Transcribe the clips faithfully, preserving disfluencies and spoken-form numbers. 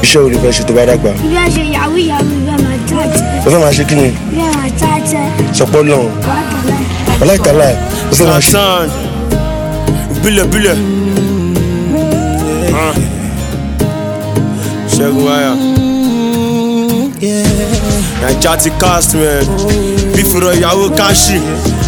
iṣẹ́ wo ló fẹ́ ṣe tó bá dàgbà. bí a ṣe yahoo yahoo bí a máa jáde. o fẹ́ máa ṣe kí ni. bí a máa jáde. sọpọ́ lọ́hùn. ọláìtàlá ẹ̀ o fẹ́ máa ṣe. Hassan bílẹ̀ bílẹ̀ Ṣẹ́gun wáyà Naija ti cast man bí fúnra ìyàwó káṣí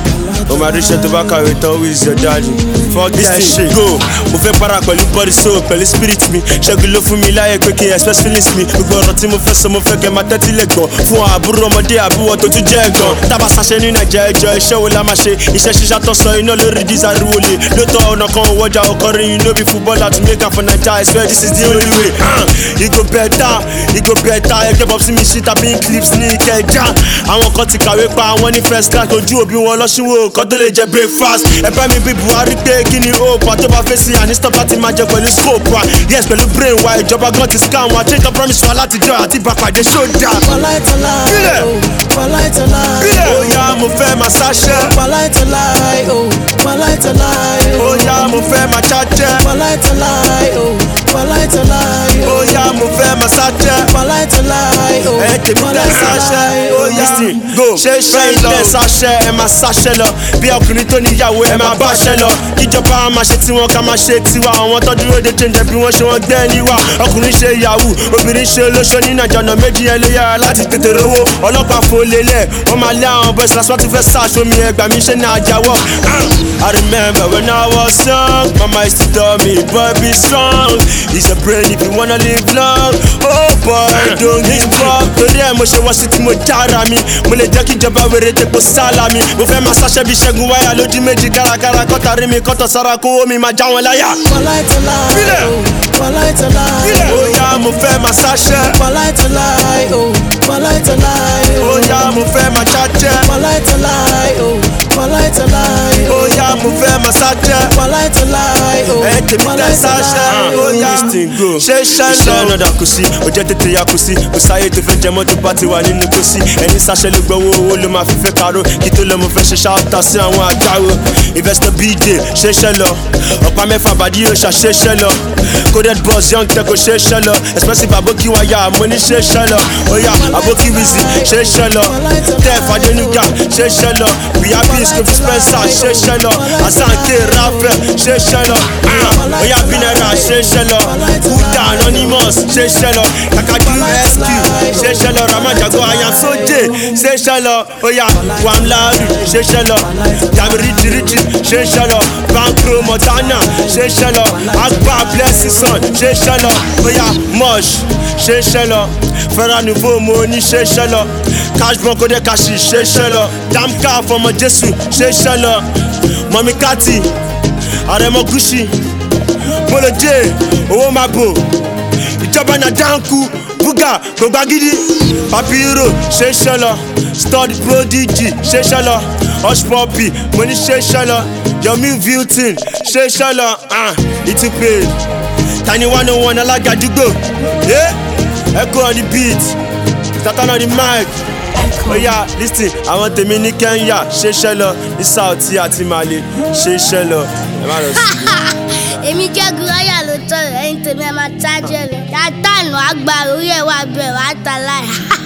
o máa ríṣẹ́ tó bá kàwé tán who is your daddy. Fuck this shit go mo fẹ́ para pẹ̀lú body soul pẹ̀lú spirit mi Ṣẹ́gun ló fún mi láyé pé kí n express feelings mi gbogbo ọ̀rọ̀ tí mo fẹ́ sọ mo fẹ́ kẹ́ máa tẹ́tí lẹ̀ gbọ́n fún àbúrò ọmọdé àbúwọ̀ tó tún jẹ́ ẹ̀gbọ́n tábà ṣàṣẹ ní Naija ẹjọ́ iṣẹ́ wo la máa ṣe iṣẹ́ ṣíṣá tó sọ iná lórí dísàrúwò lè lóòótọ́ ọ̀nà kan òwòjà ọkọrin you know be footballer to make am for Naija I swear this is the only way e go better e go better ẹgbẹ́ pop sí mi shit àbí clips ní Ìkẹjà àwọn kan ti kàwé pa àwọn ní first class ojú òbí wọn lọ́ṣínwó kan tó lè jẹ breakfast ẹ bá mi bí Buhari pé kí ni hope wa tó bá fẹ́ sí àní stop láti máa jẹ pẹ̀lú scope wa yes pẹ̀lú brain wa ìjọba gan ti scam wa change the promise wa láti jọ àti ìbàpàdé ṣódà. Wàláìtàlá o wàláìtàlá o ó yá mo fẹ́ máa ṣáṣẹ́. wàláìtàlá o wàláìtàlá ó yá mo fẹ́ máa ṣáṣẹ́. wàláìtàlá o wàláìtàlá ó yá mo fẹ́ máa ṣáṣẹ́. wàláìtàlá o ẹ tèmi tẹ ṣáṣẹ́. ó yá ṣe ṣe ilé ṣáṣẹ́ ẹ máa ṣáṣẹ́ lọ bí ọkùnrin tó níyàwó ẹ máa bá ṣẹ́ lọ kíjọba máa ṣe tiwọn ká máa ṣe tiwa àwọn tó dúró de change bí wọ́n ṣe wọ́n gbẹ́ níwà ọkùnrin ṣe yahoo obìnrin ṣe olóṣó ní Naija ọ̀nà méjì yẹn ló yára láti tètè rówó ọlọ́pàá fò lélẹ̀ wọ́n máa lé àwọn boys lásán tó fẹ́ ṣàṣọ mi ẹgbà mi ṣe náà jáwọ́. I remember when I was young mama used to tell me boy be strong it's a brain if you wanna live long oh boy don't give up torí ẹ̀ mo ṣe wọ́n sí tí mo jára mi mo lè jẹ́ kíjọba wèrè tẹ́kọ̀ sálà mi mo fẹ́ máa ṣàṣẹ́ bí Ṣẹ́gun wáyà lójú méjì kárakára kọ́ta rí mi kọ́tọ̀ sára kówó mi máa já wọn láyà. wàláìtàlá o wàláìtàlá ó yá mo fẹ́ máa ṣàṣẹ́. wàláìtàlá o wàláìtàlá ó yá mo fẹ́ máa ṣàṣẹ́. wàláìtàlá o wàláìtàlá ó yá mo fẹ́ máa ṣàṣẹ́. wàláìtàlá o ẹ tèmi tẹ ṣàṣẹ́. ó yá ṣe ṣẹ́ lọ. iṣẹ́ ọ̀nà kù sí ó jẹ́ tètè ya kù sí kò sáyé tó fẹ́ jẹmọ́ tó bá ti wà nínú kò sí ẹni ṣàṣẹ́ ló gbọ́wọ́ owó ló máa fi fẹ́ káró kí tó lọ mo fẹ́ ṣe ṣáàtà sí àwọn àgbáwo investor B J ṣe ṣẹ́ lọ ọ̀pá mẹ́fà bàdí yóò ṣàṣeṣẹ́ lọ coded boss young tech kò ṣe ṣẹ́ lọ expensive aboki wáyà mo ní ṣe ṣẹ́ lọ ó yá aboki wizzy ṣe ṣẹ́ lọ tef adenuga ṣe ṣẹ́ lọ biabi scope spencer ṣe ṣẹ́ lọ asanke raphael ṣe ṣẹ́ lọ ó yá binera ṣe ṣẹ́ lọ kuda anonymous ṣe ṣẹ́ lọ kakadu sq ṣe ṣẹ́ lọ ramajago ayasoje ṣe ṣẹ́ lọ ó yá wamladu ṣe ṣẹ́ lọ jabiriji riji ṣe ṣẹ́ lọ bankro montana ṣe ṣẹ́ lọ agba blessing son ṣe ṣẹ́ lọ ó yá mosh ṣe ṣẹ́ lọ fẹ́ràn nouveau mo ní ṣe ṣẹ́ lọ cashbon kódé kaṣi ṣe ṣẹ́ lọ damka fọmọ jésù ṣe ṣẹ́ lọ mọ̀mí kati àrẹ̀mọ gúúsì mọ́lẹ̀dé owó máa bò ìjọba náà dáńkù búgà gbogbo agídí papiro ṣe ṣẹ́ lọ stud prodigy ṣe ṣẹ́ lọ hush puppy mo ní ṣe ṣẹ́ lọ yomi vilton ṣe ṣẹ́ lọ ìtúpè tani one oh one alága àdúgbò echo on the beat tatan on the mic oya listen àwọn tèmi ní Kenya ṣe ṣẹ́ lọ ní Saudi àti Mali ṣe ṣẹ́ lọ ẹ má lọ sí i. èmi Ṣẹ́gun wáyà ló tọrọ ẹ̀yin tèmi ẹ máa tájẹ rẹ yàtọ̀ àná àgbà orí ẹ̀ wà bẹ̀rẹ̀ wà á ta láì.